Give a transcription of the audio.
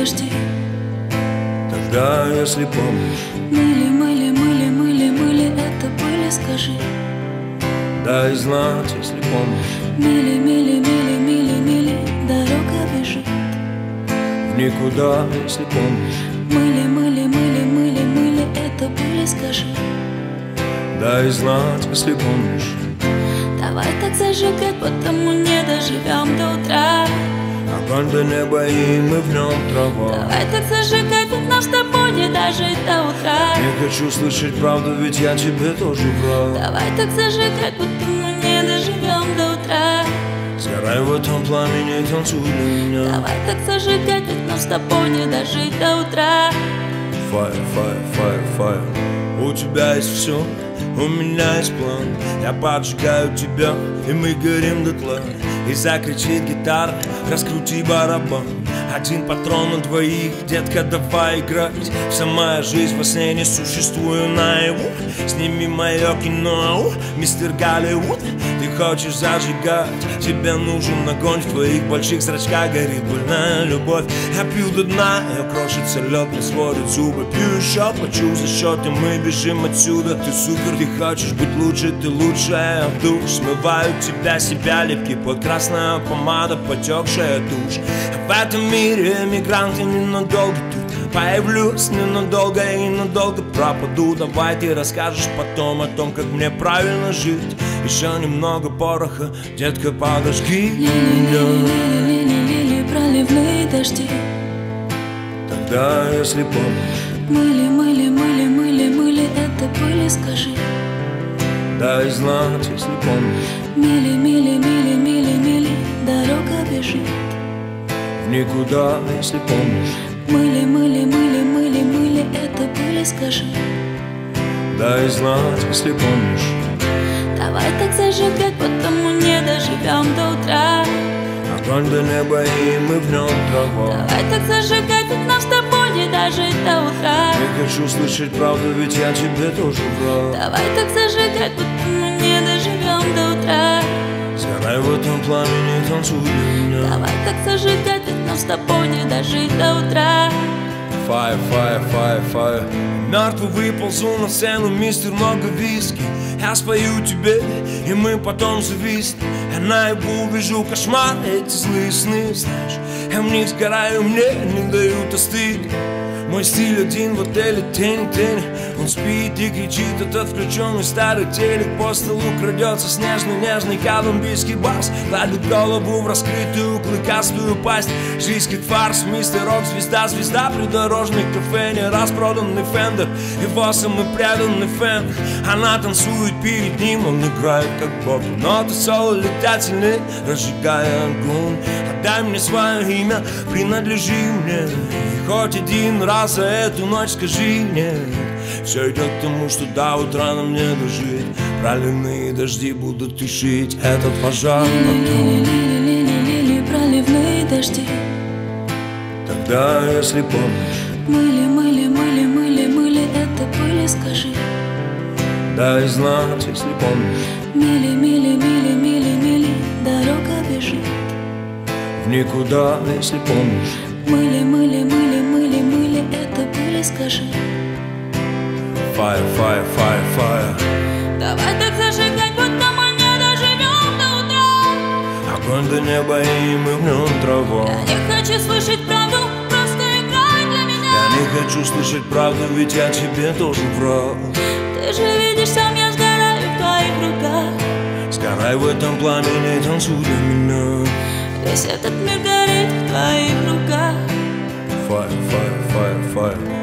дожди. Тогда, если помнишь, Мыли, это были, скажи. дай знать, если помнишь. Мили, дорога бежит. В никуда, если помнишь. Мыли, это были, скажи. Дай знать, если помнишь. Давай так зажигать, потому не доживем до утра. Огонь до неба, и мы в нем трава. Давай так зажигать, ведь нам с тобой не дожить до утра. Не хочу слышать правду, ведь я тебе тоже враг. Давай так зажигать, потому не доживем до утра. Сгорай в этом пламени, танцуй для меня. Давай так зажигать, ведь нам с тобой не дожить до утра. Fire, fire, fire, fire. У тебя есть все, у меня есть план. Я поджигаю тебя, и мы горим дотла. И закричит гитара, раскрути барабан. Один патрон на двоих, детка, давай играть. Вся моя жизнь во сне, не существую наяву. Сними мое кино, мистер Голливуд. Ты хочешь зажигать, тебе нужен огонь. В твоих больших зрачках горит больная любовь. Я пью до дна, я крошится лед, мне сводит зубы. Пью еще, плачу за счет, и мы бежим отсюда. Ты супер, ты хочешь быть лучше, ты лучшая в душ. Смываю тебя, себя, липкий под красная помада, потекшая тушь. В этом мире мигранты ненадолго тут. Появлюсь ненадолго и надолго пропаду. Давай ты расскажешь потом о том, как мне правильно жить. Еще немного пороха, детка, подожги Лили, проливные дожди. Тогда, если помнишь, Мыли, это были, скажи. дай знать, если помнишь. Мили, дорога бежит. В никуда, если помнишь. Мыли, это были, скажи. Дай знать, если помнишь. Давай так зажигать, потому не доживем до утра. Огонь до неба, и мы в нем трава. Давай так зажигать, ведь нам с тобой не дожить до утра. Не хочу слышать правду, ведь я тебе тоже враг. Давай так зажигать, потому не доживем до утра. Сгорай в этом пламени, танцуй для меня. Давай так зажигать, ведь нам с тобой не дожить до утра. Fire, fire, fire, fire. Мертвый выползу на сцену, мистер много виски. Я спою тебе, и мы потом зависнем. Я наяву вижу кошмар, эти злые сны, знаешь. Я в них сгораю, мне не дают остыть. Мой стиль один в отеле, тень. Он спит и кричит, этот включенный старый телек. По столу крадется снежный, нежный колумбийский бас. Кладет голову в раскрытую клыкастую пасть. Жизнь как фарс, мистер Рок, звезда, придорожный кафе, не распроданный фендер. Его самый преданный фэн. Она танцует перед ним, он играет как бог. Ноты соло летательные, разжигая огонь. Отдай мне свое имя, принадлежи мне. И хоть один раз за эту ночь скажи нет. Все идет к тому, что до утра нам не дожить. Проливные дожди будут тушить этот пожар потом. Лили, проливные дожди. Тогда, если помнишь, Мыли, это были, скажи. дай знать, если помнишь. Мили, дорога бежит. В никуда, если помнишь. Мыли, это были, скажи. Fire, fire, fire, fire. Давай так зажигать, будто мы не доживем до утра. Огонь до неба, и мы в нем трава. Я не хочу слышать правду, просто играй для меня. Я не хочу слышать правду, ведь я тебе тоже враг. Ты же видишь, сам я сгораю в твоих руках. Сгорай в этом пламени, танцуй для меня. Весь этот мир горит в твоих руках. Fire, fire, fire, fire.